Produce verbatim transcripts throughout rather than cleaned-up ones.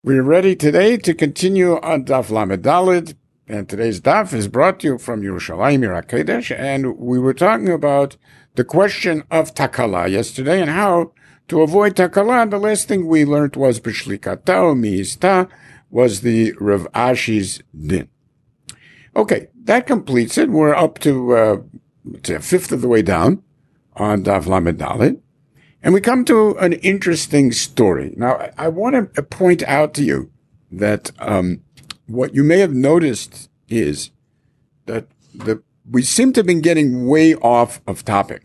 We're ready today to continue on Daf Lamed Daled, and today's Daf is brought to you from Yerushalayim, Ir HaKodesh, and we were talking about the question of Takala yesterday and how to avoid Takala. The last thing we learned was B'shlikata or Mi'ista was the Rav Ashi's din. Okay, that completes it. We're up to, uh, to a fifth of the way down on Daf Lamed Daled. And we come to an interesting story. Now, I, I want to point out to you that um, what you may have noticed is that the, we seem to have been getting way off of topic.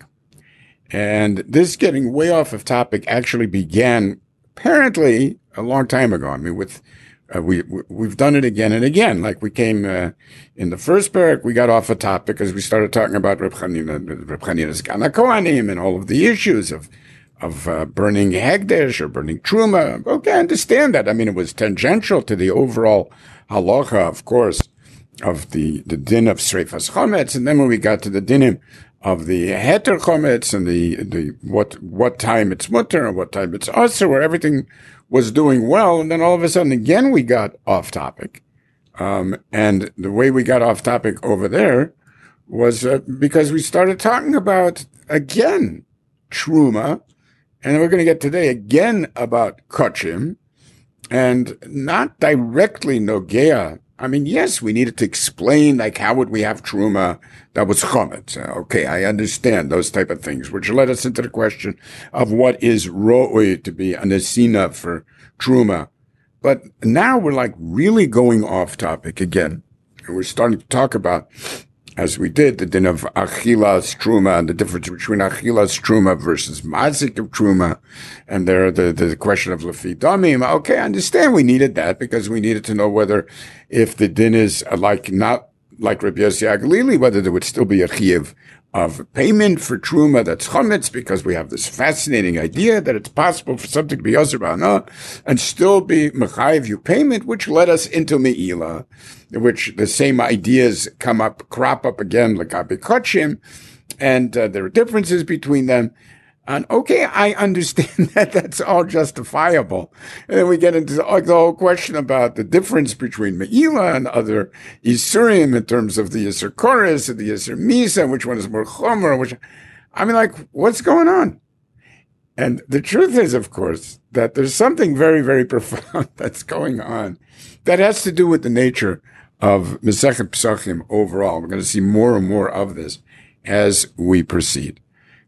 And this getting way off of topic actually began apparently a long time ago. I mean, with uh, we, we we've done it again and again. Like we came uh, in the first parak, we got off a topic as we started talking about Reb Chanina, Reb Chanina's Gana Kohanim and all of the issues of of uh, burning Hegdesh or burning Truma. Okay, I understand that. I mean, it was tangential to the overall halacha, of course, of the, the din of Sreifas Chometz. And then when we got to the dinim of the Heter Chometz and the, the, what, what time it's mutter and what time it's usher, where everything was doing well. And then all of a sudden again, we got off topic. Um, and the way we got off topic over there was uh, because we started talking about, again, Truma. And we're going to get today again about Kochim, and not directly Nogea. I mean, yes, we needed to explain, like, how would we have Truma that was Chometz? Okay, I understand those type of things, which led us into the question of what is Ro'oi to be a Nesina for Truma. But now we're like really going off topic again. And we're starting to talk about, as we did, the din of Achilas Truma and the difference between Achilas Truma versus Mazik of Truma. And there, the, the question of Lefi Damim. Okay, I understand we needed that because we needed to know whether if the din is like, not like Rabbi Yossi Aglili, whether there would still be a chiyuv of payment for Truma that's Chometz, because we have this fascinating idea that it's possible for something to be Yosef Ba'ana and still be Mechayiv you payment, which led us into Me'ila, which the same ideas come up, crop up again, like Abikochim, and uh, there are differences between them. And okay, I understand that that's all justifiable. And then we get into the, the whole question about the difference between Me'ila and other Yisurim in terms of the Yisur Koris and the Yisur Misa, which one is more Chomer, which, I mean, like, what's going on? And the truth is, of course, that there's something very, very profound that's going on that has to do with the nature of Masechet Pesachim overall. We're going to see more and more of this as we proceed.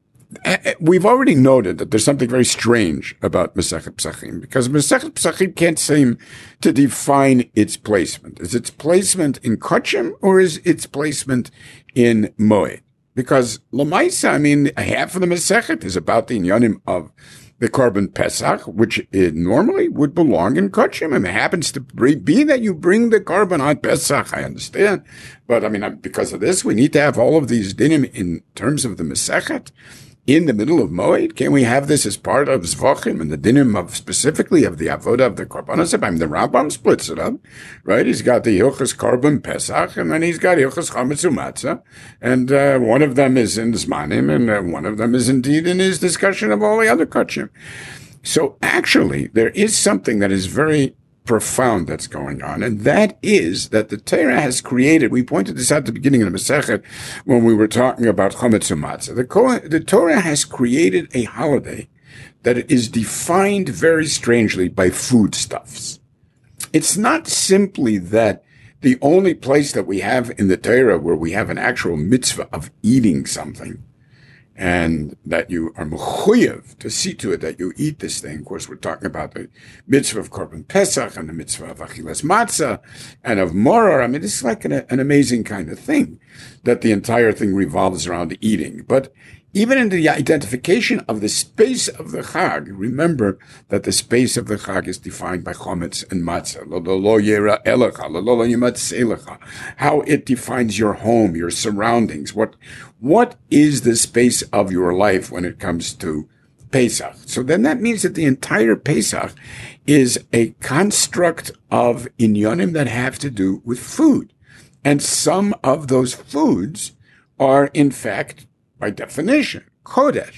We've already noted that there's something very strange about Masechet Pesachim, because Masechet Pesachim can't seem to define its placement. Is its placement in Kochim or is its placement in Moed? Because Lamaisa, I mean, half of the Masechet is about the inyanim of the Korban Pesach, which it normally would belong in Kochim. I mean, it happens to be that you bring the Korban on Pesach, I understand. But I mean, because of this, we need to have all of these dinim in terms of the Masechet in the middle of Moed. Can we have this as part of Zvachim and the dinim of specifically of the avoda of the Korbanos? I mean, the Rambam splits it up, right? He's got the Hilchos Korban Pesach, and then he's got Hilchos Chametz Umatzah, and uh, one of them is in Zmanim, and uh, one of them is indeed in his discussion of all the other Kochim. So actually, there is something that is very profound that's going on, and that is that the Torah has created, we pointed this out at the beginning of the Masechet when we were talking about Chametz Umatzah, the, the Torah has created a holiday that is defined very strangely by foodstuffs. It's not simply that the only place that we have in the Torah where we have an actual mitzvah of eating something, and that you are mechuyev to see to it that you eat this thing. Of course, we're talking about the mitzvah of Korban Pesach and the mitzvah of Achilas Matzah and of Moror. I mean, this is like an, an amazing kind of thing that the entire thing revolves around eating. But even in the identification of the space of the Chag, remember that the space of the Chag is defined by Chometz and Matzah. Lo lo yera elecha, lo lo yimatzelecha. How it defines your home, your surroundings. What, what is the space of your life when it comes to Pesach? So then that means that the entire Pesach is a construct of inyanim that have to do with food. And some of those foods are, in fact, by definition, Kodesh.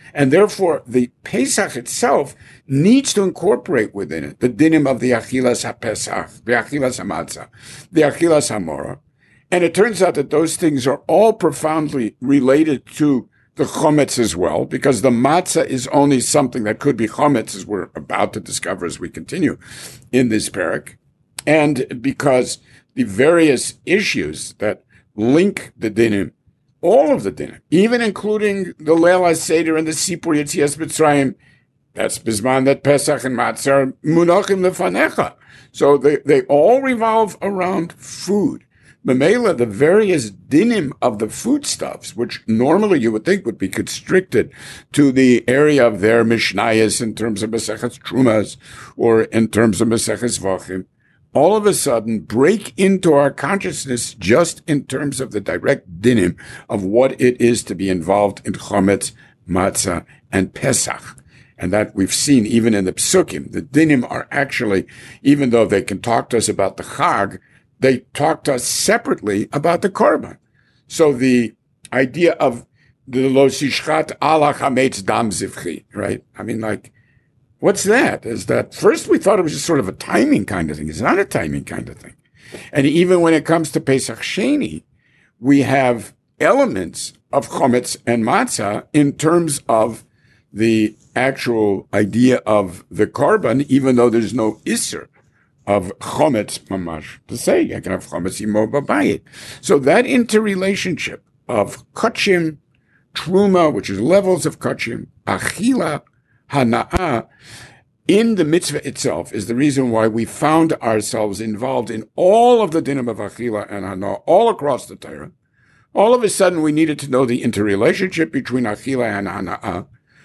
And therefore, the Pesach itself needs to incorporate within it the dinim of the Achilas HaPesach, the Achilas HaMatzah, the Achilas HaMorah. And it turns out that those things are all profoundly related to the chometz as well, because the matzah is only something that could be chometz, as we're about to discover as we continue in this parak. And because the various issues that link the dinim, all of the dinim, even including the Leil HaSeder and the Sipur Yetzias Mitzrayim, that's Bizman, that Pesach and Matzah are munachim lefanecha. So they, they all revolve around food. Memela, the various dinim of the foodstuffs, which normally you would think would be constricted to the area of their mishnayos in terms of Maseches Trumas or in terms of Maseches Vachim, all of a sudden break into our consciousness just in terms of the direct dinim of what it is to be involved in chometz, matzah, and Pesach. And that we've seen even in the psukim. The dinim are actually, even though they can talk to us about the chag, they talk to us separately about the korban. So the idea of the lo sishchat ala chametz dam zivchi, right? I mean, like, what's that? Is that first we thought it was just sort of a timing kind of thing. It's not a timing kind of thing. And even when it comes to Pesach Sheni, we have elements of chometz and matzah in terms of the actual idea of the korban, even though there's no isser of chometz mamash to say, I can have chometz imo babayit. So that interrelationship of kachim, truma, which is levels of kachim, achila, hana'ah, in the mitzvah itself is the reason why we found ourselves involved in all of the dinim of achila and hana'ah all across the Torah. All of a sudden we needed to know the interrelationship between achila and hana'ah.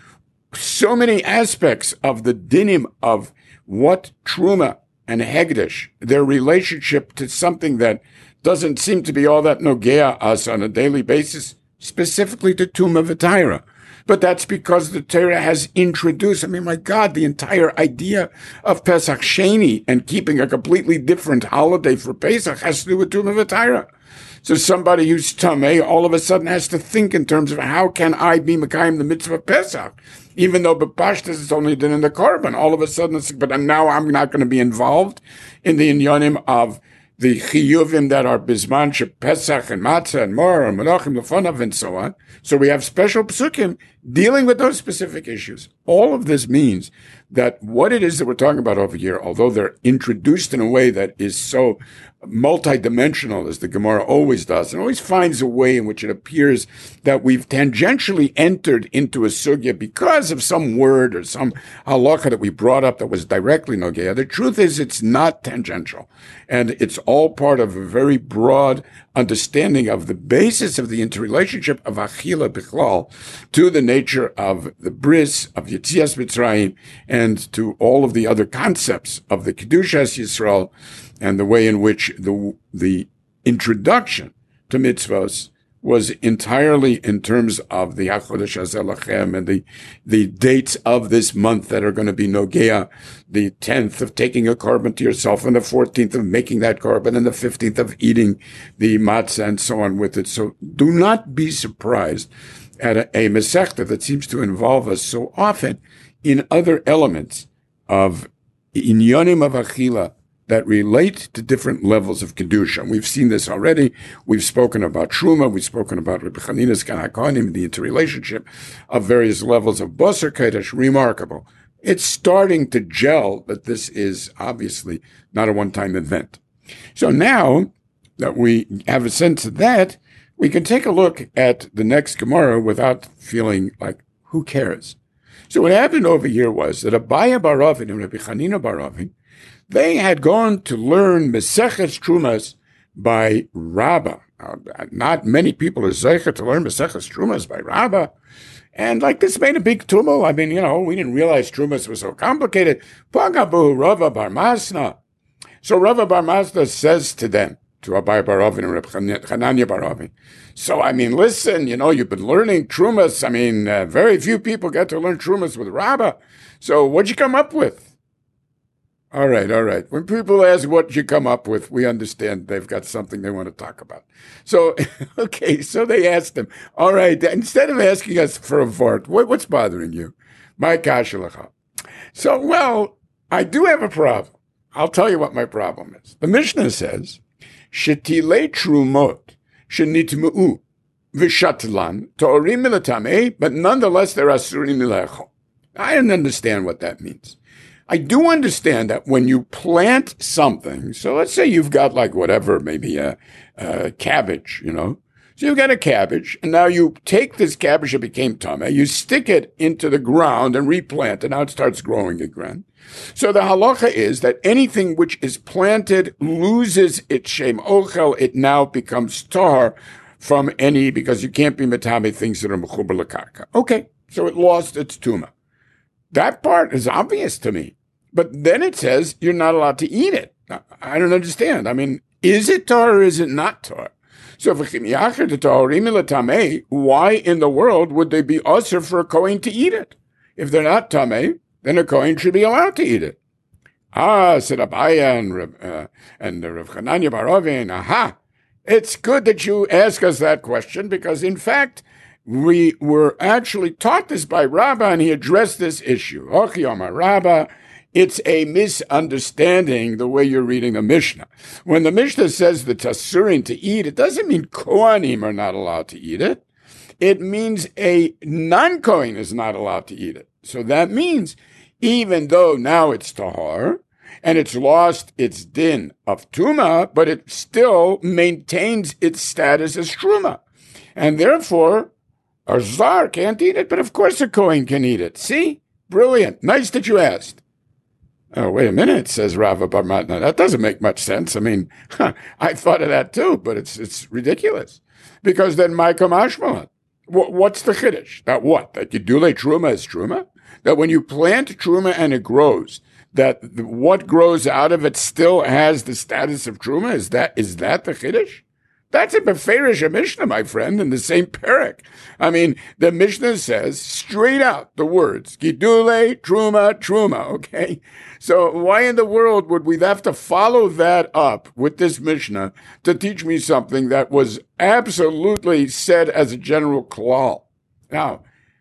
So many aspects of the dinim of what truma and hegdish, their relationship to something that doesn't seem to be all that nogea us on a daily basis, specifically to Tumah v'Taira. But that's because the Torah has introduced, I mean, my God, the entire idea of Pesach Sheni and keeping a completely different holiday for Pesach has to do with Tumah v'Taira. So somebody who's Tameh all of a sudden has to think in terms of how can I be Mekayim the mitzvah of Pesach? Even though B'Pashtas it's only done in the korban, all of a sudden it's, but now I'm not going to be involved in the inyanim of the chiyuvim that are Bizman, Pesach, and Matzah, and Mor, and Menachim, Lefonav, and so on. So we have special psukim dealing with those specific issues. All of this means that what it is that we're talking about over here, although they're introduced in a way that is so multidimensional, as the Gemara always does, and always finds a way in which it appears that we've tangentially entered into a sugya because of some word or some halacha that we brought up that was directly nogea. The truth is it's not tangential. And it's all part of a very broad understanding of the basis of the interrelationship of Achila Bichlal to the nature of the bris, of Yetzias Mitzrayim, and to all of the other concepts of the Kedushas Yisrael, and the way in which the the introduction to mitzvahs was entirely in terms of the HaChodesh Hazeh Lachem and the, the dates of this month that are going to be Nogea, the tenth of taking a korban to yourself, and the fourteenth of making that korban, and the fifteenth of eating the matzah, and so on with it. So do not be surprised at a, a Masechta that seems to involve us so often in other elements of inyanim of Achila that relate to different levels of Kedusha. We've seen this already. We've spoken about Truma. We've spoken about Rebbe Chanina's Gan HaKohanim, the interrelationship of various levels of Basar Kodesh. Remarkable. It's starting to gel, but this is obviously not a one-time event. So now that we have a sense of that, we can take a look at the next Gemara without feeling like, who cares? So what happened over here was that Abaya bar Ravin and Rebbe Chanina bar Ravin, they had gone to learn Meseches Trumas by Rabbah. Now, not many people are zeicher to learn Meseches Trumas by Rabbah. And like this made a big tumult. I mean, you know, we didn't realize Trumas was so complicated. Pagabu Rava bar Masna. So Rava bar Masna says to them, to Abai bar Ravin and Reb Chananya bar Ravin, so, I mean, listen, you know, you've been learning Trumas. I mean, uh, very few people get to learn Trumas with Rabbah. So what'd you come up with? All right, all right. When people ask what you come up with, we understand they've got something they want to talk about. So, okay, so they asked him, all right, instead of asking us for a vort, what, what's bothering you? My kashalacha. So, well, I do have a problem. I'll tell you what my problem is. The Mishnah says, Shetile trumot shenitmeu v'shatlan to'orim milatamei, but nonetheless they're asurim milechol. I don't understand what that means. I do understand that when you plant something, so let's say you've got like whatever, maybe a, a cabbage, you know. So you've got a cabbage, and now you take this cabbage that became tameh, you stick it into the ground and replant, and now it starts growing again. So the halacha is that anything which is planted loses its shem ochel, it now becomes tar from any, because you can't be metame things that are mechuber l'karka. Okay, so it lost its tuma. That part is obvious to me. But then it says you're not allowed to eat it. I don't understand. I mean, is it tar or is it not tar? So why in the world would they be usher for a Kohen to eat it? If they're not tameh, then a Kohen should be allowed to eat it. Ah, said Abaya and, uh, and Rav Chananya bar Ovin, aha, it's good that you ask us that question, because in fact, we were actually taught this by Rabbah, and he addressed this issue. Ochiyama Rabbah, it's a misunderstanding the way you're reading the Mishnah. When the Mishnah says the tasurin to eat, it doesn't mean Kohanim are not allowed to eat it. It means a non-Kohen is not allowed to eat it. So that means even though now it's tahar, and it's lost its din of tuma, but it still maintains its status as truma. And therefore, a zar can't eat it, but of course a Kohen can eat it. See? Brilliant. Nice that you asked. Oh, wait a minute, says Rava bar Matna. That doesn't make much sense. I mean, huh, I thought of that too, but it's it's ridiculous. Because then Maika Mashmalan. What's the chiddush? That what? That Gedule Truma is Truma? That when you plant Truma and it grows, that the, what grows out of it still has the status of Truma? Is that is that the chiddush? That's a Beferish Mishnah, my friend, in the same parak. I mean, the Mishnah says straight out the words, Gidule, Truma, Truma, okay? So why in the world would we have to follow that up with this Mishnah to teach me something that was absolutely said as a general klal? Now,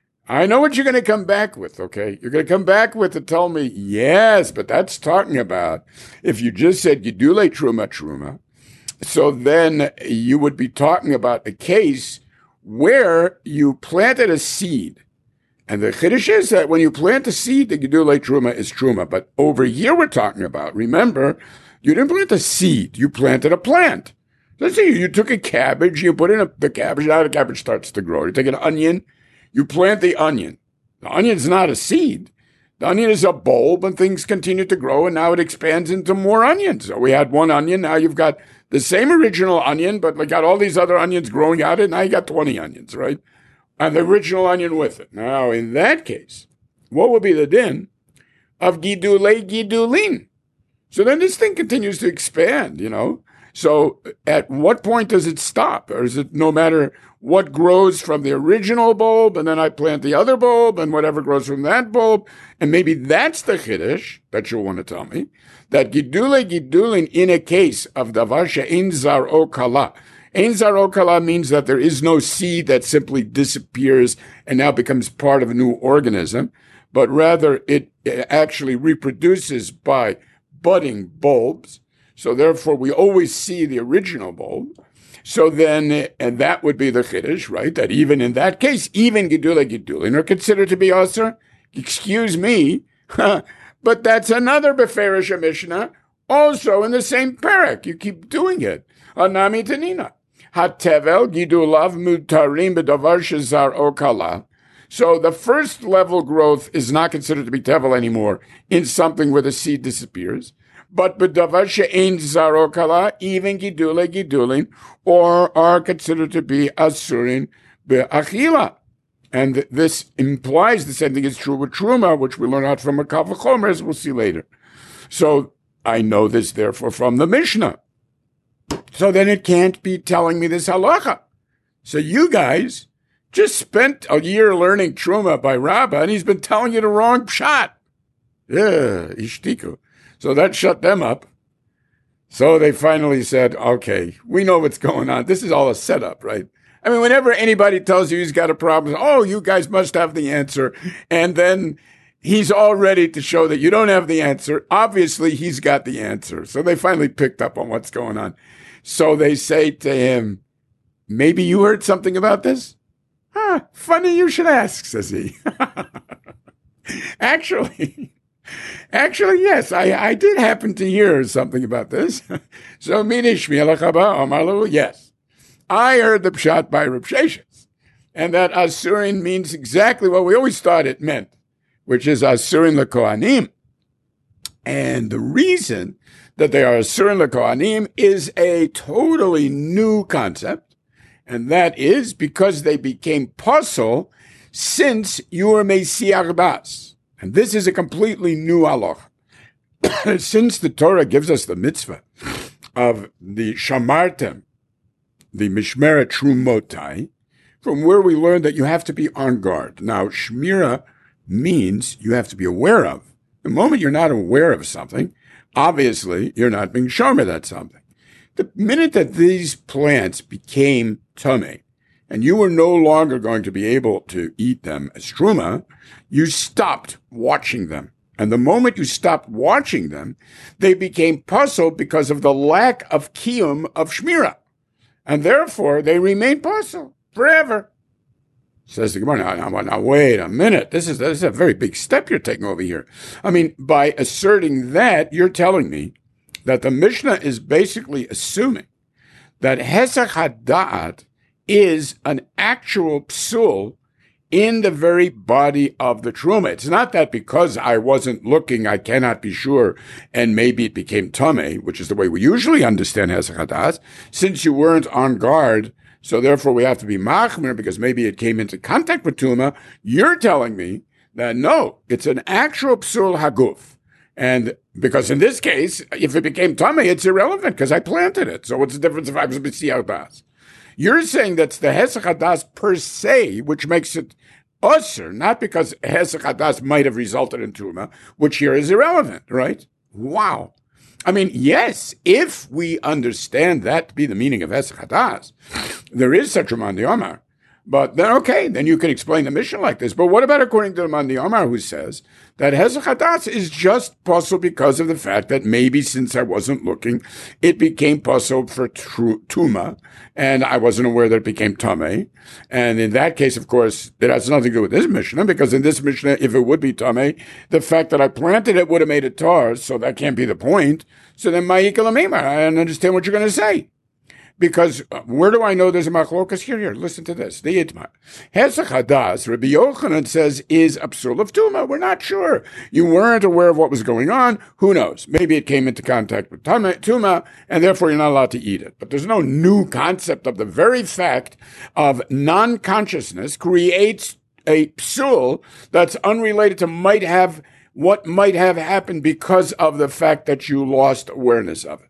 I know what you're going to come back with, okay? You're going to come back with to tell me, yes, but that's talking about if you just said Gidule, Truma, Truma, so then you would be talking about a case where you planted a seed. And the chiddush is that when you plant a seed, the gedulei truma is truma. But over here we're talking about, remember, you didn't plant a seed, you planted a plant. Let's say you took a cabbage, you put in a, the cabbage, now the cabbage starts to grow. You take an onion, you plant the onion. The onion's not a seed. The onion is a bulb, and things continue to grow, and now it expands into more onions. So we had one onion, now you've got the same original onion, but we got all these other onions growing out of it, now you got twenty onions, right? And the original onion with it. Now, in that case, what would be the din of gidulei gidulin? So then this thing continues to expand, you know? So at what point does it stop? Or is it no matter what grows from the original bulb, and then I plant the other bulb, and whatever grows from that bulb? And maybe that's the chiddush that you'll want to tell me, that gidule gidulin in a case of davar she'ein zar o kala. Ein zar o kala means that there is no seed that simply disappears and now becomes part of a new organism, but rather it actually reproduces by budding bulbs. So therefore, we always see the original bulb. So then, and that would be the chiddush, right? That even in that case, even gedule gedulin are considered to be aser. Excuse me, but that's another Beferish Mishnah, also in the same parak. You keep doing it. Anami tanina. Hatevel gidulav mutarim b'davar shezar okala. So the first level growth is not considered to be tevel anymore in something where the seed disappears. But b'davar she'ein zar okala, even gidule gidulin, or are considered to be asurin be'achila. And this implies the same thing is true with truma, which we learn out from a Kal V'chomer, as we'll see later. So I know this, therefore, from the Mishnah. So then it can't be telling me this halacha. So you guys just spent a year learning truma by Rabbah, and he's been telling you the wrong pshat. Yeah, ishtiku. So that shut them up. So they finally said, okay, we know what's going on. This is all a setup, right? I mean, whenever anybody tells you he's got a problem, oh, you guys must have the answer. And then he's all ready to show that you don't have the answer. Obviously, he's got the answer. So they finally picked up on what's going on. So they say to him, maybe you heard something about this? Huh, funny you should ask, says he. Actually... Actually, yes, I, I did happen to hear something about this. So, Minish Mielachaba Omarlu, yes. I heard the pshat by Reb Sheshes, and that Asurin means exactly what we always thought it meant, which is Asurin LeKohanim. And the reason that they are Asurin LeKohanim is a totally new concept, and that is because they became pasul since Yor Mesiach Das. And this is a completely new halach. Since the Torah gives us the mitzvah of the shamartem, the mishmeret trumotai, from where we learn that you have to be on guard. Now, shmira means you have to be aware of. The moment you're not aware of something, obviously you're not being shomer that something. The minute that these plants became tameh, and you were no longer going to be able to eat them as truma, you stopped watching them. And the moment you stopped watching them, they became pasul because of the lack of kiyum of shmira. And therefore, they remain pasul forever. Says the Gemara, now, now, now, wait a minute. This is, this is a very big step you're taking over here. I mean, by asserting that, you're telling me that the Mishnah is basically assuming that hesach hada'at is an actual psul in the very body of the truma. It's not that because I wasn't looking, I cannot be sure, and maybe it became tameh, which is the way we usually understand hesach hadas. Since you weren't on guard, so therefore we have to be machmer because maybe it came into contact with tuma. You're telling me that no, it's an actual psul haguf. And because in this case, if it became tameh, it's irrelevant because I planted it. So what's the difference if I was b'siyach das? You're saying that's the hesach hadas per se, which makes it usher, not because hesach hadas might have resulted in truma, which here is irrelevant, right? Wow. I mean, yes, if we understand that to be the meaning of hesach hadas, there is such a man d'Omar. But then, okay, then you can explain the mission like this. But what about according to the man d'Omar who says that hesach hadas is just pasul because of the fact that maybe since I wasn't looking, it became pasul for tuma, and I wasn't aware that it became tameh. And in that case, of course, it has nothing to do with this Mishnah, because in this Mishnah, if it would be tameh, the fact that I planted it would have made it tar, so that can't be the point. So then ma'ika l'meimar, I understand what you're going to say. Because uh, where do I know there's a machlokas? Here, here, listen to this. The Itmar. Hesach hadas, Rabbi Yochanan says, is a psul of tuma. We're not sure. You weren't aware of what was going on. Who knows? Maybe it came into contact with tuma, and therefore you're not allowed to eat it. But there's no new concept of the very fact of non-consciousness creates a psul that's unrelated to might have, what might have happened because of the fact that you lost awareness of it.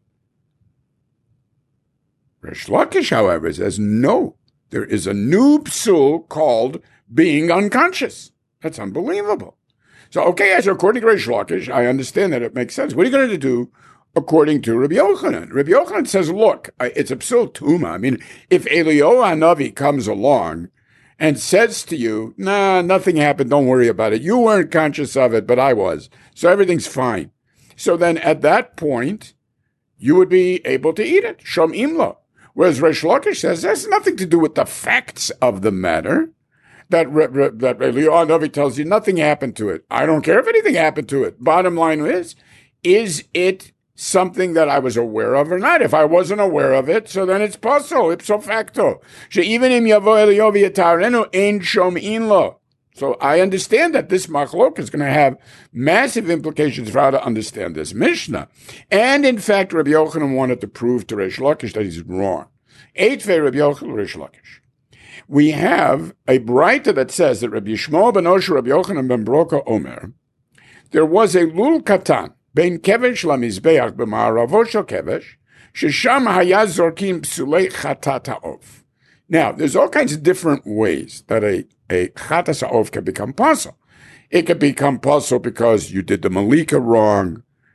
Resh Lakish, however, says, no, there is a new psul called being unconscious. That's unbelievable. So, okay, so according to Resh Lakish, I understand that it makes sense. What are you going to do according to Rabbi Yochanan? Rabbi Yochanan says, look, it's a psul tuma. I mean, if Eliyahu Hanavi comes along and says to you, nah, nothing happened, don't worry about it. You weren't conscious of it, but I was. So everything's fine. So then at that point, you would be able to eat it. Shom imlo. Whereas Resh Lakish says, that's nothing to do with the facts of the matter. That, that Eliyahu Hanavi tells you nothing happened to it. I don't care if anything happened to it. Bottom line is, is it something that I was aware of or not? If I wasn't aware of it, so then it's pasul, ipso facto. Even im yavo Eliyahu v'yatarenu ein shom'in lo. So I understand that this machlok is going to have massive implications for how to understand this Mishnah. And in fact, Rabbi Yochanan wanted to prove to Resh Lakish that he's wrong. Eitvei Rabbi Yochanan, Resh Lakish. We have a braita that says that Rabbi Yishmael ben Osher, Rabbi Yochanan ben Broka Omer, there was a lul katan, ben kevesh lamizbeach b'ma'aravo shel kevesh, shesham haya zorkim psulei chatat ha'of. Now, there's all kinds of different ways that a, a chatas ha'of can become pasul. It can become pasul because you did the malika wrong,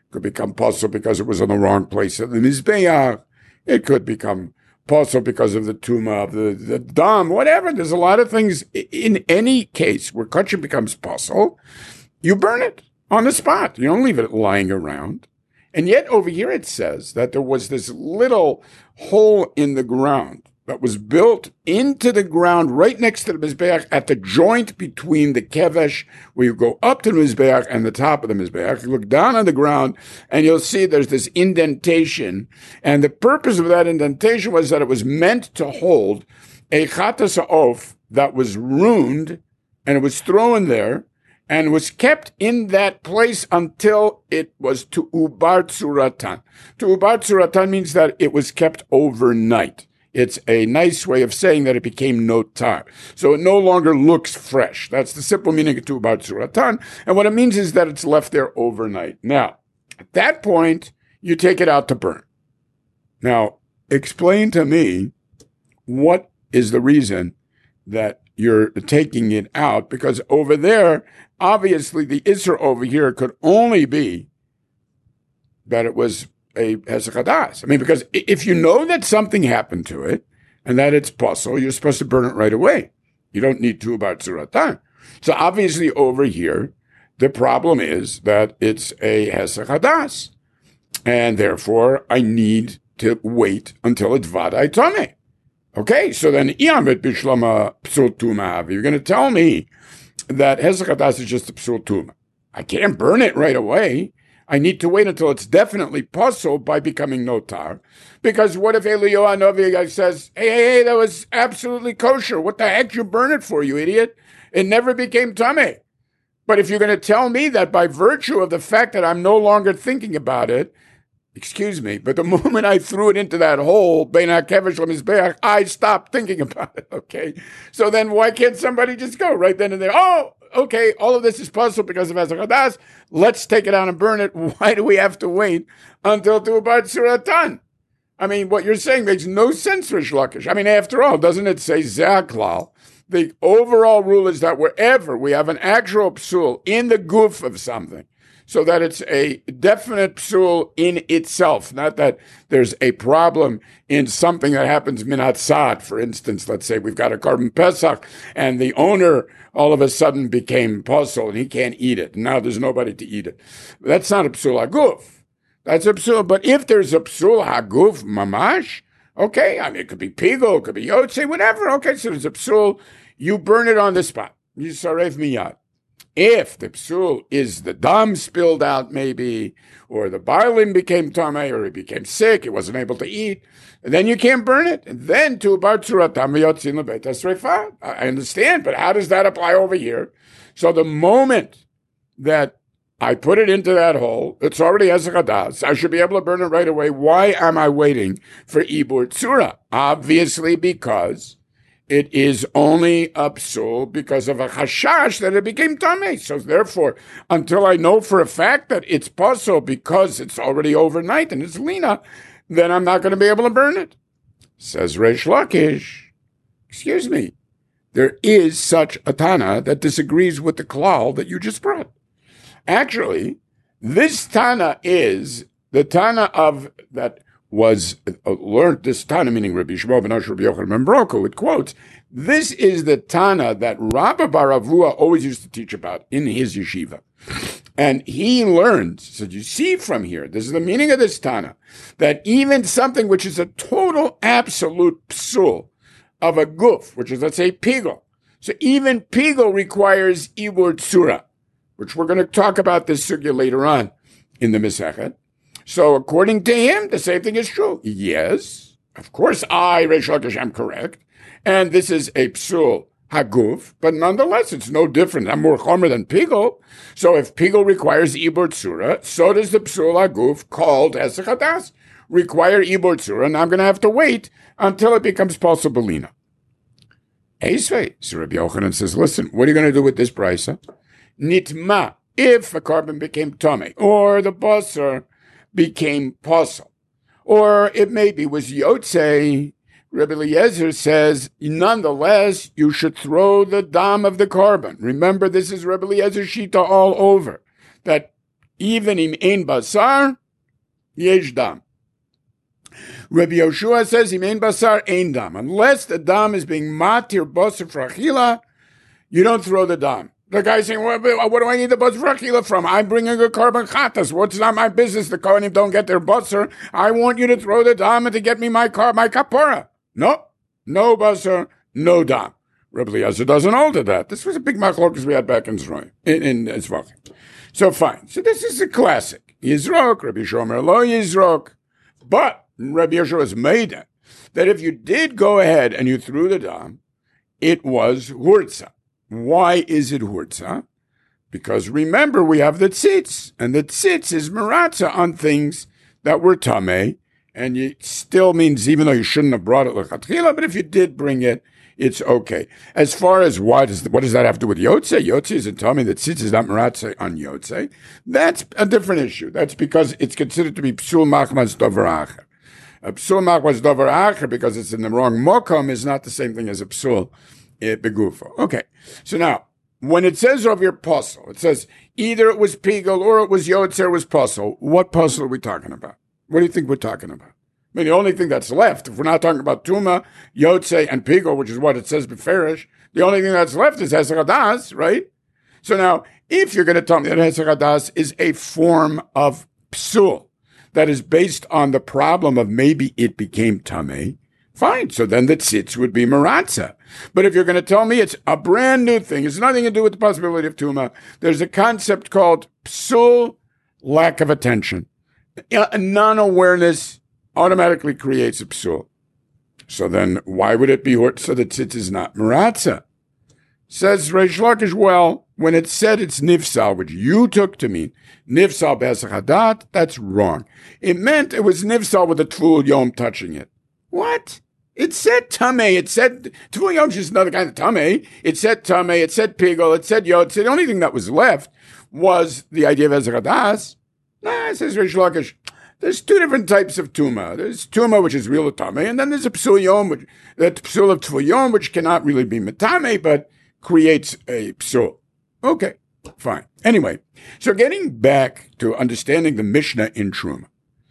could become possible because it was in the wrong place of the Mizbeach. It could become possible because of the tumah of the, the dam, whatever. There's a lot of things. In any case where kachim becomes possible, you burn it on the spot. You don't leave it lying around. And yet over here it says that there was this little hole in the ground that was built into the ground right next to the Mizbeach at the joint between the Kevesh, where you go up to the Mizbeach and the top of the Mizbeach. You look down on the ground and you'll see there's this indentation. And the purpose of that indentation was that it was meant to hold a chatas ha'of that was ruined, and it was thrown there and was kept in that place until it was to ubar tzuratan. To ubar tzuratan means that it was kept overnight. It's a nice way of saying that it became notar. So it no longer looks fresh. That's the simple meaning of tu bar tzuratan. And what it means is that it's left there overnight. Now, at that point, you take it out to burn. Now, explain to me what is the reason that you're taking it out, because over there, obviously the Isser over here could only be that it was a hesach hadas. I mean, because if you know that something happened to it and that it's possible, you're supposed to burn it right away. You don't need to about tzuratan. So obviously over here, the problem is that it's a hesach hadas, and therefore I need to wait until it's vadai tameh. Okay, so then iamet bishlama psul tumah. You're going to tell me that hesach hadas is just a psul tumah. I can't burn it right away. I need to wait until it's definitely possible by becoming notar. Because what if Eliyahu Hanavi says, hey, hey, hey, that was absolutely kosher. What the heck you burn it for, you idiot? It never became tameh. But if you're going to tell me that by virtue of the fact that I'm no longer thinking about it, excuse me, but the moment I threw it into that hole, Bein HaKevesh LeMizbeach, I stopped thinking about it, okay? So then why can't somebody just go right then and there? Oh, okay, all of this is possible because of hesach hadas. Let's take it out and burn it. Why do we have to wait until tu bar tzuratan? I mean, what you're saying makes no sense, Rish Lakish. I mean, after all, doesn't it say Ze'aklal? The overall rule is that wherever we have an actual psul in the goof of something, so that it's a definite psul in itself, not that there's a problem in something that happens minat sad. For instance, let's say we've got a carbon pesach and the owner all of a sudden became puzzle and he can't eat it. Now there's nobody to eat it. That's not a psul haguf. That's a psul. But if there's a psul haguf mamash, okay, I mean, it could be pigel, it could be yotze, whatever. Okay, so there's a psul. You burn it on the spot. You saref miyad. If the psul is the dam spilled out, maybe, or the barlin became tameh, or he became sick, he wasn't able to eat, then you can't burn it. And then tu bar tzuratam v'yotzin lebeit hasrefa. I understand, but how does that apply over here? So the moment that I put it into that hole, it's already hesach hadas. I should be able to burn it right away. Why am I waiting for ibur tzura? Obviously because it is only a psul because of a chashash that it became tameh. So therefore, until I know for a fact that it's possible because it's already overnight and it's lina, then I'm not going to be able to burn it. Says Reish Lakish, excuse me, there is such a Tana that disagrees with the klal that you just brought. Actually, this Tana is the Tana of that was uh, learned, this Tana, meaning Rabbi Shmuel ben Asher, Rabbi Yochanan ben Broko, it quotes, this is the Tana that Rabbi Bar Avua always used to teach about in his yeshiva. And he learned, so you see from here, this is the meaning of this Tana, that even something which is a total absolute psul of a guf, which is, let's say, pigel. So even pigel requires ibur tzura, which we're going to talk about this sugya later on in the Masechet. So according to him, the same thing is true. Yes, of course, I, Reish Lakish, am correct. And this is a psul haguf, but nonetheless, it's no different. I'm more chomer than pigel. So if pigel requires ibur tzura, so does the psul haguf called hesach hadas require ibur tzura, and I'm going to have to wait until it becomes possible lina. Eisvei, so Rabbi Yochanan says, listen, what are you going to do with this brisa? Nitma, if a carbon became tameh, or the basar became puzzle, or it maybe was yotze, Rebbe Eliezer says, nonetheless, you should throw the dam of the carbon. Remember, this is Rebbe Eliezer's shita all over, that Even im ein basar, yesh dam. Rabbi Yoshua says, im ein basar, ein dam. Unless the dam is being matir basar for achila, you don't throw the dam. The guy's saying, what, what do I need the basar for achila from? I'm bringing a carbon chatas. What's not my business? The kohanim don't get their basar. I want you to throw the dam and to get me my car, my kapora. No, no basar, no dam. Rabbi Eliezer doesn't hold to that. This was a big machlokas we had back in Zroim, in, in Zvachim. So fine. So this is a classic. Yizrok, Rabbi Shomer lo Yizrok. But Rabbi Yeshua has made it that if you did go ahead and you threw the dam, it was hurtza. Why is it hurtza? Because remember, we have the tzitz, and the tzitz is maratza on things that were tameh, and it still means even though you shouldn't have brought it lechatchila, but if you did bring it, it's okay. As far as why does what does that have to do with Yotze? Yotze is a tummy that tzitz is not maratze on Yotze. That's a different issue. That's because it's considered to be psul machmas dover acher. A psul machmas dover acher, because it's in the wrong mokom, is not the same thing as a psul begufo. Okay. So now, when it says over your puzzle, it says either it was pigel or it was Yotze or it was puzzle. What puzzle are we talking about? What do you think we're talking about? I mean, the only thing that's left, if we're not talking about Tuma, Yotze, and Pigel, which is what it says beferish, the only thing that's left is Hesach Hadas, right? So now, if you're going to tell me that Hesach Hadas is a form of psul that is based on the problem of maybe it became Tameh, fine. So then the tzitz would be Maratza. But if you're going to tell me it's a brand new thing, it's nothing to do with the possibility of Tuma, there's a concept called psul, lack of attention, a non-awareness automatically creates a psul. So then, why would it be hurt so that tzitz is not maratza? Says Reish Lakish, well, when it said it's nifsal, which you took to mean nifsal b'hesach hadat, that's wrong. It meant it was nifsal with a tvul yom touching it. What? It said tameh. It said tvul yom is just another kind of tameh. It said tameh. It said pigel. It said yod. The only thing that was left was the idea of hesach hadas. Nah, says Reish Lakish. There's two different types of tuma. There's tuma, which is real tame, and then there's a psul yom, which the psul of tvul yom, which cannot really be metame, but creates a psul. Okay, fine. Anyway, so getting back to understanding the Mishnah in Truma.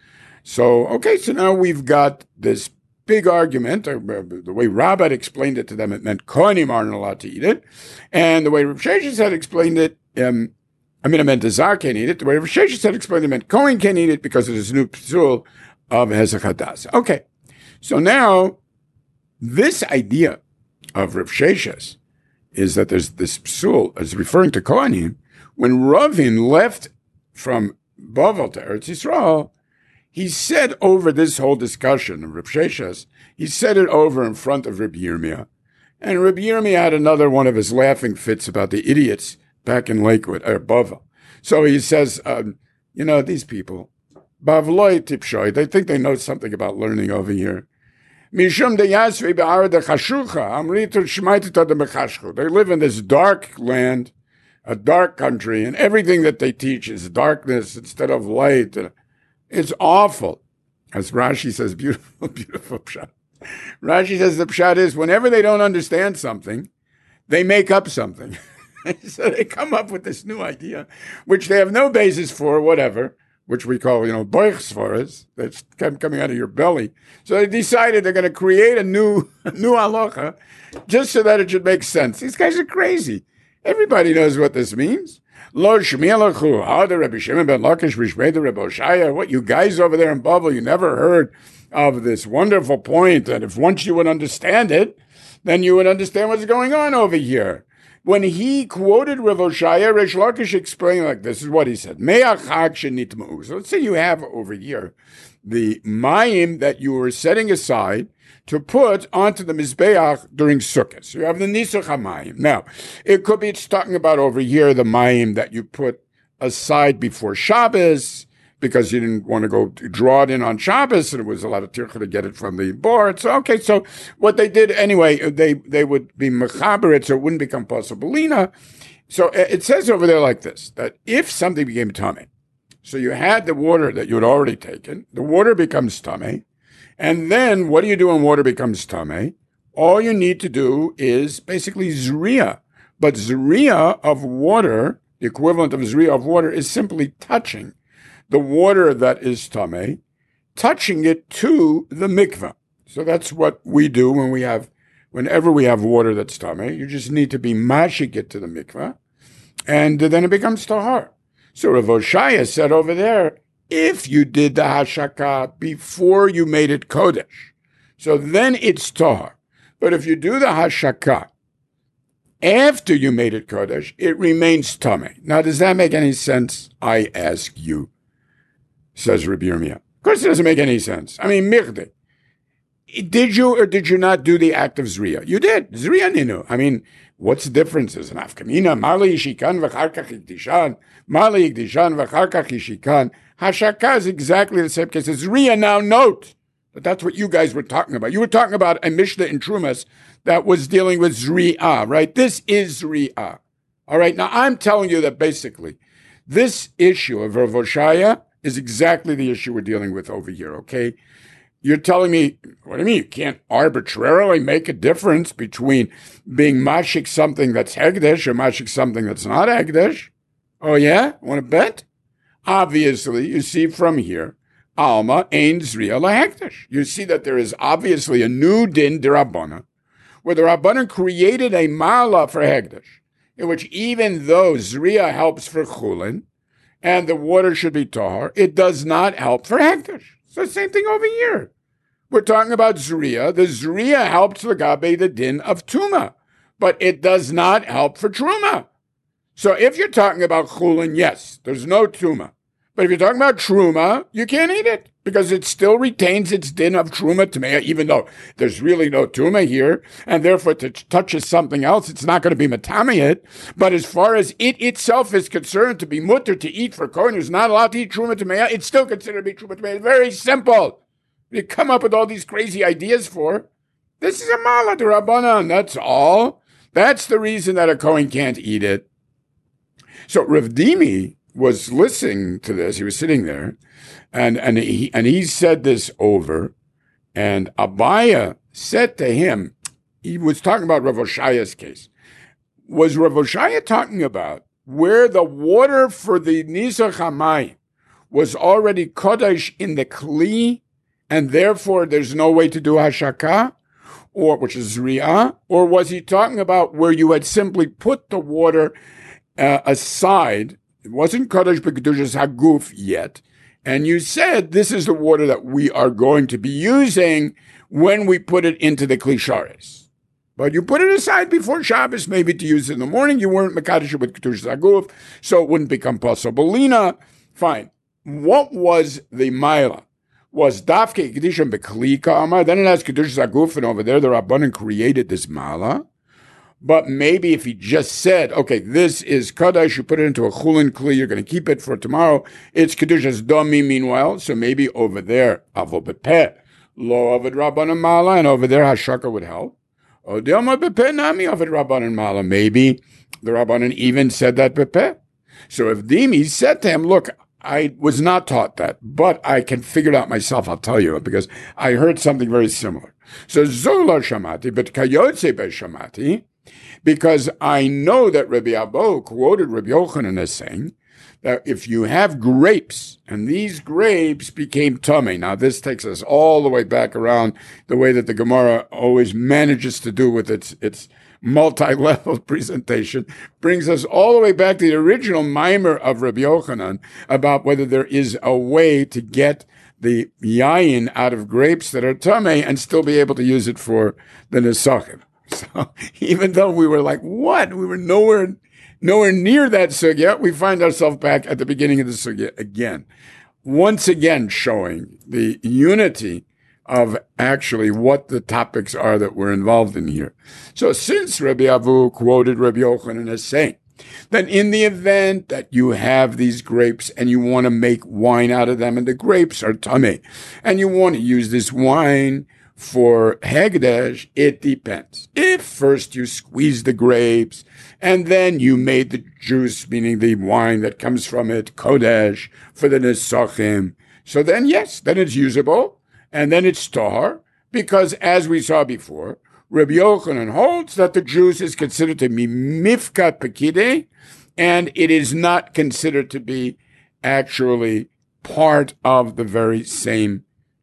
So, okay, so now we've got this big argument. Uh, the way Rabbah explained it to them, it meant kohanim aren't allowed to eat it, and the way Rav Sheshes had explained it, um, I mean, it meant the Zar can't eat it. The way Rav Sheshes had explained it meant Kohen can't eat it because it is new psul of Hesach Hadas. Okay, so now this idea of Rav Sheshes is that there's this psul is referring to Kohanim. When Ravin left from Bavel to Eretz Yisrael, he said over this whole discussion of Rav Sheshes, he said it over in front of Rabbi Yirmiyah, and Rabbi Yirmiyah had another one of his laughing fits about the idiots back in Lakewood, or Bavel. So he says, um, you know, these people, Bavloi tipshoy, they think they know something about learning over here. Mishum de yasvi be'ar de chashucha, amritur shmaitita de mechashchu. They live in this dark land, a dark country, and everything that they teach is darkness instead of light. It's awful. As Rashi says, beautiful, beautiful pshat. Rashi says the pshat is whenever they don't understand something, they make up something. So they come up with this new idea, which they have no basis for, whatever, which we call, you know, boichsforas, that's coming out of your belly. So they decided they're going to create a new, a new halacha just so that it should make sense. These guys are crazy. Everybody knows what this means. Lo shmielachu, how the Rabbi Shimon ben Lakish rishmei the Rebbe Oshaya. What, you guys over there in Bavel, you never heard of this wonderful point, and if once you would understand it, then you would understand what's going on over here. When he quoted Rav Oshaya, Reish Lakish explained like this is what he said. So let's say you have over here the mayim that you were setting aside to put onto the Mizbeach during Sukkot. So you have the Nisuch HaMayim. Now, it could be it's talking about over here the mayim that you put aside before Shabbos, because you didn't want to go draw it in on Shabbos, and it was a lot of tircha to get it from the board. So, okay, so what they did anyway, they, they would be mechaber it, so it wouldn't become possibilina. So it says over there like this, that if something became tummy, so you had the water that you had already taken, the water becomes tummy, and then what do you do when water becomes tummy? All you need to do is basically zriya, but zriya of water the equivalent of Zriya of water, is simply touching the water that is Tameh, touching it to the mikveh. So that's what we do when we have, whenever we have water that's Tameh. You just need to be mashik it to the mikveh, and then it becomes tahar. So Rav Oshaya said over there, if you did the hashaka before you made it kodesh, so then it's tahar. But if you do the hashaka after you made it kodesh, it remains tameh. Now, does that make any sense? I ask you, says Rabbi Yirmiyah. Of course it doesn't make any sense. I mean, mirde. Did you or did you not do the act of Zriya? You did. Zriya ninu. I mean, what's the difference? Is an afkamina, mali yishikan v'charkach yikdishan, mali yikdishan v'charkach yishikan. Hashaka is exactly the same case as Zriya. Now note, but that's what you guys were talking about. You were talking about a Mishnah in Trumas that was dealing with Zriya, right? This is Zriya. All right. Now I'm telling you that basically this issue of Rav Oshaya is exactly the issue we're dealing with over here. Okay. You're telling me, what do you mean? You can't arbitrarily make a difference between being mashik something that's hegdesh or mashik something that's not hegdesh? Oh yeah? Want to bet? Obviously, you see from here, Alma ein Zriya lahegdesh. You see that there is obviously a new din derabbanan, where the Rabbanan created a mala for hegdesh, in which even though Zriya helps for chulin, and the water should be tahar, it does not help for hegdesh. So same thing over here. We're talking about Zriya. The Zriya helps Lagabe the din of Tuma, but it does not help for Truma. So if you're talking about Chulin, yes, there's no Tuma. But if you're talking about Truma, you can't eat it because it still retains its din of Truma Tamea, even though there's really no Tuma here, and therefore if it touches something else, it's not going to be Matameyit. But as far as it itself is concerned, to be mutter to eat for Kohen who's not allowed to eat Truma Tamea, it's still considered to be Truma Tamea. It's very simple. You come up with all these crazy ideas for. This is a Mala D'Rabbanan, that's all. That's the reason that a Kohen can't eat it. So Rav Dimi was listening to this. He was sitting there, and and he and he said this over, and Abaya said to him, he was talking about Rav Oshaya's case. Was Rav Oshaya talking about where the water for the Nizach HaMayim was already kodesh in the kli, and therefore there's no way to do hashaka, or which is Zriya, or was he talking about where you had simply put the water uh, aside? It wasn't Kodesh B'Kedushas Haguf yet. And you said this is the water that we are going to be using when we put it into the Klishares. But you put it aside before Shabbos, maybe to use it in the morning. You weren't Mekadosh with Kedushas Haguf, so it wouldn't become possible. Lina, fine. What was the Maila? Was Dafke Kedishim B'Kli Ka'amar? Then it has Kedushas Haguf, and over there the Rabbanan created this Mala. But maybe if he just said, okay, this is Kaddish, you put it into a Chulin Kli, you're going to keep it for tomorrow. It's Kedushas Domi meanwhile. So maybe over there, Avo Bepeh, Lo Avad Rabbanan Mala, and over there Hashaka would help. O Dilma Bepeh Nami Avad Rabbanan Mala. Maybe the Rabbanan even said that Bepeh. So if Dimi said to him, look, I was not taught that, but I can figure it out myself, I'll tell you, because I heard something very similar. So Zola Shamati, but Kayotze Be Shamati, because I know that Rabbi Abo quoted Rabbi Yochanan as saying that if you have grapes, and these grapes became tummy. Now, this takes us all the way back around the way that the Gemara always manages to do with its its multi-level presentation, brings us all the way back to the original mimer of Rabbi Yochanan about whether there is a way to get the yayin out of grapes that are tummy and still be able to use it for the nesachim. So even though we were like, what? We were nowhere, nowhere near that sugya, we find ourselves back at the beginning of the sugya again. Once again showing the unity of actually what the topics are that we're involved in here. So since Rabbi Avu quoted Rabbi Yochanan as saying that in the event that you have these grapes and you want to make wine out of them and the grapes are tameh, and you want to use this wine for Hegdesh, it depends. If first you squeeze the grapes and then you made the juice, meaning the wine that comes from it, Kodesh, for the Nesachim, so then yes, then it's usable and then it's Tahar, because as we saw before, Rabbi Yochanan holds that the juice is considered to be Mifkat Pekide, and it is not considered to be actually part of the very same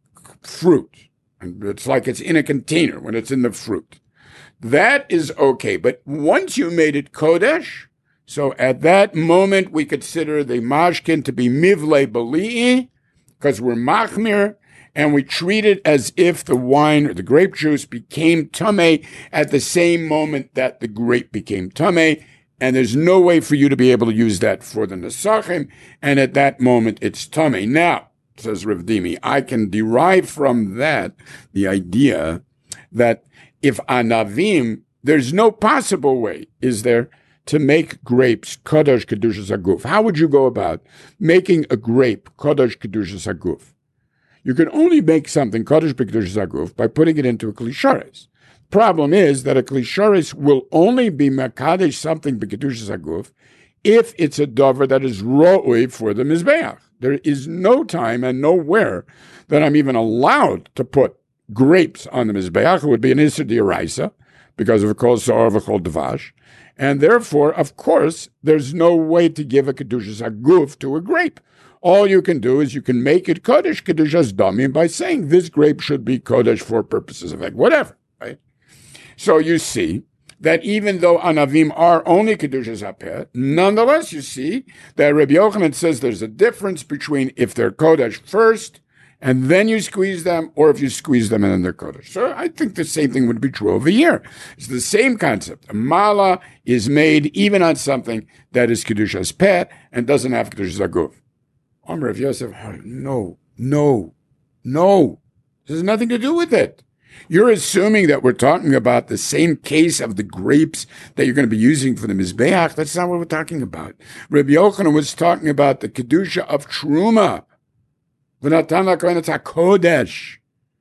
fruit. And it's like it's in a container when it's in the fruit. That is okay. But once you made it kodesh, so at that moment we consider the mashkin to be mivle bali'i, because we're machmir, and we treat it as if the wine or the grape juice became tameh at the same moment that the grape became tameh, and there's no way for you to be able to use that for the nesachim, and at that moment it's tameh. Now, says Rav Dimi, I can derive from that the idea that if anavim, there's no possible way, is there, to make grapes kodesh kedushas haguf. How would you go about making a grape kodesh kedushas haguf? You can only make something kodesh kedushas haguf by putting it into a klisharis. Problem is that a klisharis will only be makadesh something kedushas haguf if it's a dover that is ro'ui for the mizbeach. There is no time and nowhere that I'm even allowed to put grapes on the mizbeach. It would be an issur d'oraisa because of a kol sa'or v'kol dvash. And therefore, of course, there's no way to give a kedushas haguf to a grape. All you can do is you can make it kodesh kedushas damim by saying this grape should be kodesh for purposes of egg, whatever, right? So you see that even though anavim are only kedushas hapeh, nonetheless, you see that Rabbi Yochanan says there's a difference between if they're kodesh first and then you squeeze them, or if you squeeze them and then they're kodesh. So I think the same thing would be true over here. It's the same concept. A mala is made even on something that is kedushas peh and doesn't have kedushas haguf. Omer Rav Yosef, no, no, no. This has nothing to do with it. You're assuming that we're talking about the same case of the grapes that you're going to be using for the mizbeach. That's not what we're talking about. Rabbi Yochanan was talking about the kedusha of truma. V'natan la'kohen et hakodesh.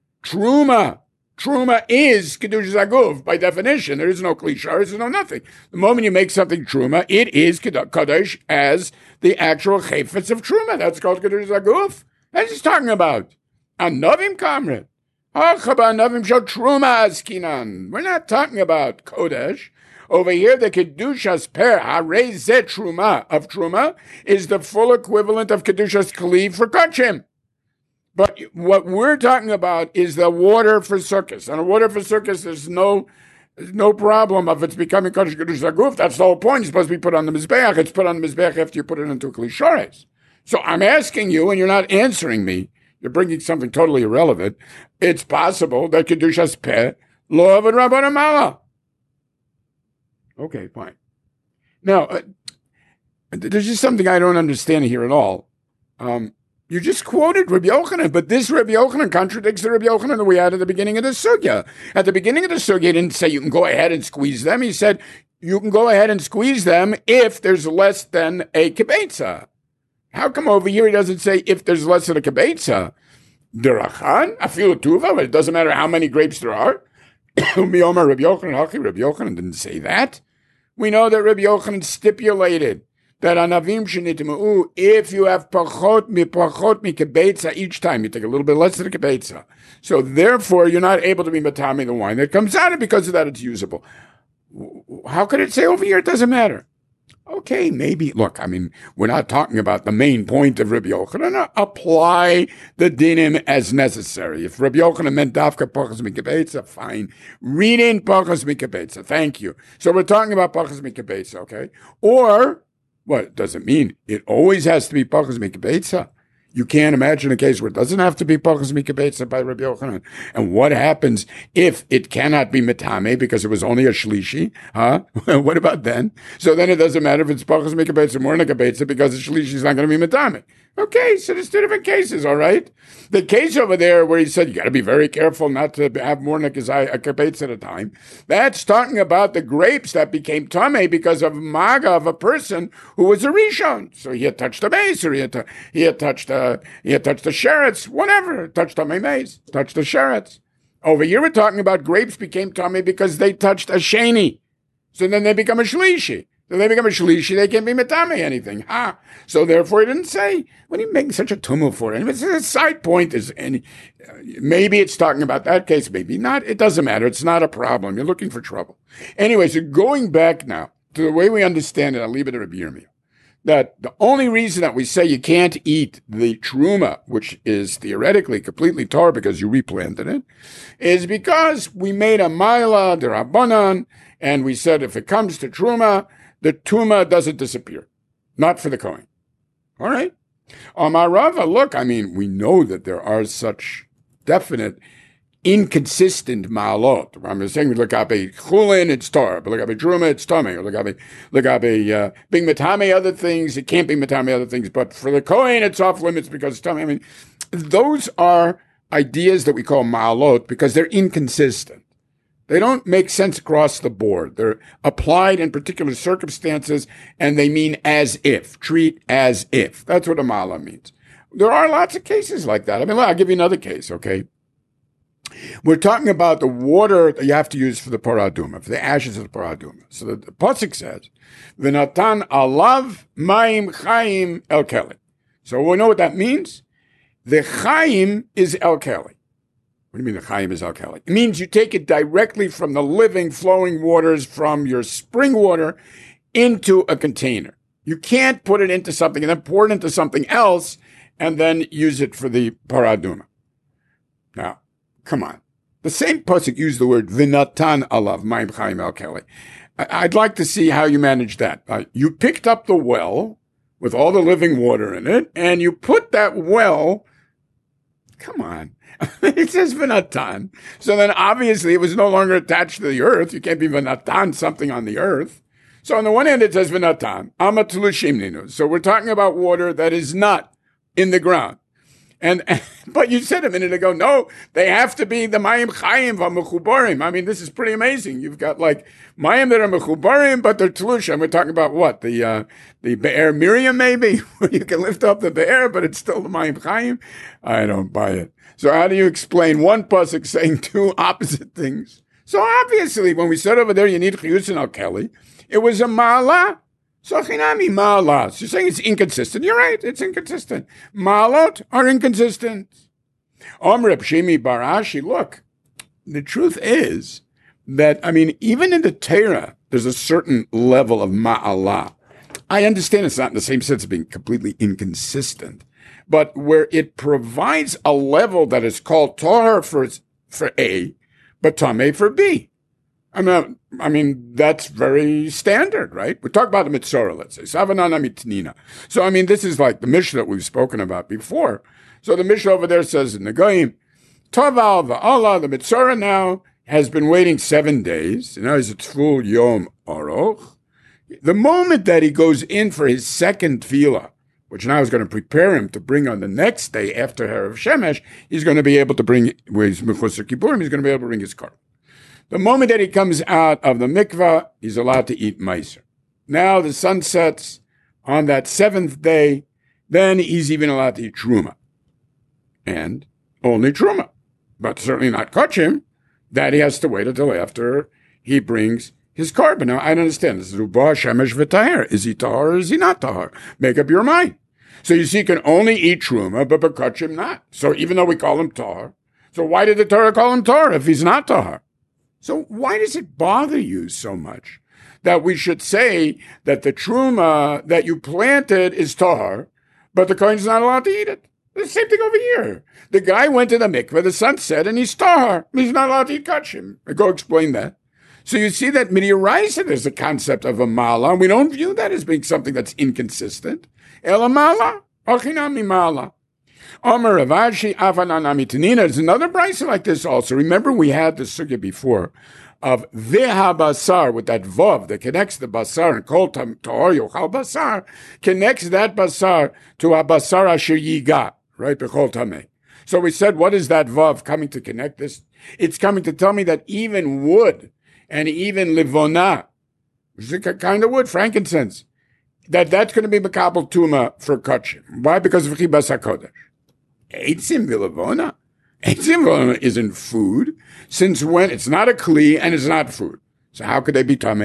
Truma. Truma is kedushas haguf by definition. There is no klishar, there is no nothing. The moment you make something truma, it is kodesh as the actual chayfetz of truma. That's called kedushas haguf. That's what he's talking about. Anovim kamret. We're not talking about Kodesh. Over here, the Kedushas Per, Harezet Truma of Truma, is the full equivalent of Kedushas Kli for Kachim. But what we're talking about is the water for Sukkot. And the water for Sukkot, there's no, there's no problem of it's becoming Kodesh Kedushas Haguf. That's the whole point. It's supposed to be put on the Mizbeach. It's put on the Mizbeach after you put it into a Kli Shores. So I'm asking you, and you're not answering me. You're bringing something totally irrelevant. It's possible that Kedushas Peh lo avad Rabban Mala. Okay, fine. Now, uh, there's just something I don't understand here at all. Um, you just quoted Rabbi Yochanan, but this Rabbi Yochanan contradicts the Rabbi Yochanan that we had at the beginning of the sugya. At the beginning of the sugya, he didn't say you can go ahead and squeeze them. He said you can go ahead and squeeze them if there's less than a kibetza. How come over here he doesn't say if there's less than a kibetza? Derachan, afilu tuva, but it doesn't matter how many grapes there are. Miyomar Rabbi Yochanan, Haki, Rabbi Yochanan didn't say that. We know that Rabbi Yochanan stipulated that anavim shenitmeu, if you have pachot mi pachot mi kibetza each time, you take a little bit less than a kibetza. So therefore, you're not able to be matami the wine that comes out, and because of that, it's usable. How could it say over here it doesn't matter? Okay, maybe. Look, I mean, we're not talking about the main point of Rabbi Yochanan. Apply the dinim as necessary. If Rabbi Yochanan meant dafka pachas mikabetza, fine. Read in pachas mikabetza. Thank you. So we're talking about pachas mikabetza, okay? Or, what does it mean? It always has to be pachas mikabetza. You can't imagine a case where it doesn't have to be pachas mikabetza by Rabbi Yochanan. And what happens if it cannot be metame because it was only a shlishi? Huh? What about then? So then it doesn't matter if it's pachas mikabetza or more than a kabetza because the shlishi is not going to be metame. Okay, so there's two different cases, all right? The case over there where he said you got to be very careful not to have more than a kabetza at a time, that's talking about the grapes that became tameh because of maga of a person who was a rishon. So he had touched a mace, or he had, he had touched a, he had touched the sherets, whatever, touched a mace, touched the sherets. Over here we're talking about grapes became tameh because they touched a sheni. So then they become a shlishi. So they become a shlishi, they can't be metame anything. Ha! So therefore he didn't say, what are you making such a tumult for? And it's a side point. Is and maybe it's talking about that case, maybe not. It doesn't matter. It's not a problem. You're looking for trouble. Anyway, so going back now to the way we understand it, I'll leave it to Rabbi Yirmiyah, that the only reason that we say you can't eat the truma, which is theoretically completely Torah because you replanted it, is because we made a Maila d'Rabbanan, and we said if it comes to truma, the truma doesn't disappear. Not for the Kohen. All right? Amar Rava, look, I mean, we know that there are such definite inconsistent ma'alot. I'm saying we look up a chulin, it's Torah, but look up a truma, it's tamei. Or look up a look up a uh, being matame other things, it can't be matame other things. But for the kohen, it's off limits because it's tamei. I mean, those are ideas that we call ma'alot because they're inconsistent. They don't make sense across the board. They're applied in particular circumstances, and they mean as if, treat as if. That's what a ma'ala means. There are lots of cases like that. I mean, I'll give you another case, okay? We're talking about the water that you have to use for the paraduma, for the ashes of the paraduma. So the, the pasuk says, "V'natan alav mayim chayim el keli." So we know what that means. The chayim is el keli. What do you mean the chayim is el keli? It means you take it directly from the living, flowing waters from your spring water into a container. You can't put it into something and then pour it into something else and then use it for the paraduma. Now, come on. The same pasuk used the word "v'natan alav mayim chayim el keli." I'd like to see how you managed that. Uh, you picked up the well with all the living water in it, and you put that well. Come on, it says "v'natan." So then, obviously, it was no longer attached to the earth. You can't be "v'natan" something on the earth. So on the one hand, it says "v'natan." Amatulushim ninu. So we're talking about water that is not in the ground. And, but you said a minute ago, no, they have to be the mayim chayim v'mechubarim. I mean, this is pretty amazing. You've got like mayim that are mechubarim, but they're telushim. We're talking about what? The, uh, the Be'er Miriam, maybe? You can lift up the Be'er, but it's still the mayim chayim? I don't buy it. So how do you explain one pasuk saying two opposite things? So obviously, when we said over there, you need chiyusin al keli, it was a ma'ala. So chinami ma'alas. You're saying it's inconsistent. You're right, it's inconsistent. Ma'alot are inconsistent. Omer Reb Shimi bar Ashi, look, the truth is that, I mean, even in the Torah, there's a certain level of ma'alah. I understand it's not in the same sense of being completely inconsistent, but where it provides a level that is called Torah for, for A, but Tameh for B. I mean, I mean, that's very standard, right? We talk about the Mitzorah, let's say. Savanana mitnina. So, I mean, this is like the Mishnah that we've spoken about before. So the Mishnah over there says in the Goyim, Toval va'ala, the Mitzorah now has been waiting seven days. Now it's a Tful Yom Oroch. The moment that he goes in for his second tefillah, which now is going to prepare him to bring on the next day after Herav Shemesh, he's going to be able to bring, with his Mechusar Kippurim, he's going to be able to bring his korban. The moment that he comes out of the mikvah, he's allowed to eat meiser. Now the sun sets on that seventh day, then he's even allowed to eat truma. And only truma, but certainly not kachim. That he has to wait until after he brings his korban. Now, I don't understand. This is Rubah, Shemesh, V'Taher. Is he tahar or is he not tahar? Make up your mind. So you see, he can only eat truma, but kachim not. So even though we call him tahar, so why did the Torah call him tahar if he's not tahar? So why does it bother you so much that we should say that the truma that you planted is tahar, but the kohen's not allowed to eat it? The same thing over here. The guy went to the mikveh, the sun set, and he's tahar. He's not allowed to eat kachim. Go explain that. So you see that Midiyaisa, there's a concept of a mala. We don't view that as being something that's inconsistent. Ela mala, ochinami mala. Omer Ravashi Avanan Amitanina. There's another brisa like this also. Remember, we had the sugya before of Veha Basar with that Vav that connects the Basar and Kol Tahor Yochal Basar, connects that Basar to a Basar Asher Yiga, right? Bechol Tameh. So we said, what is that Vav coming to connect this? It's coming to tell me that even wood and even Livona, which is a kind of wood, frankincense, that that's going to be Makabel Tuma for Kachim. Why? Because of Chibas HaKodesh. Eitzim v'levona. Eitzim v'levona isn't food, since when it's not a kli and it's not food. So how could they be tameh?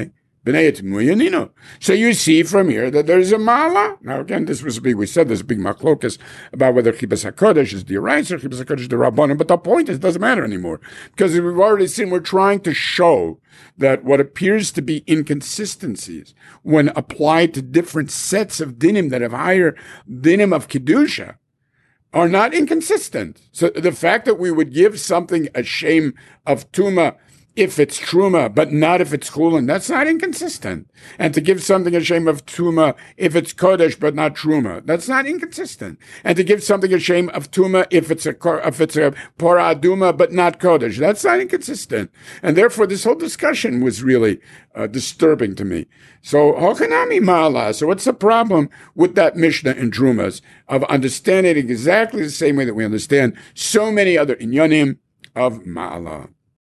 So you see from here that there's a ma'ala. Now again, this was a big, we said there's a big machlokas about whether Chibas HaKodesh is the Oraisa or Chibas HaKodesh is the Rabbanim, but the point is it doesn't matter anymore. Because we've already seen, we're trying to show that what appears to be inconsistencies when applied to different sets of dinim that have higher dinim of Kedusha are not inconsistent. So the fact that we would give something a shame of Tuma if it's Truma, but not if it's Chulin, that's not inconsistent. And to give something a shame of Tuma if it's Kodesh, but not Truma, that's not inconsistent. And to give something a shame of Tuma if it's a if it's a Pora Aduma, but not Kodesh, that's not inconsistent. And therefore, this whole discussion was really uh, disturbing to me. So, Hochanami Ma'ala. So what's the problem with that Mishnah in Drumas of understanding it exactly the same way that we understand so many other inyanim of Ma'ala?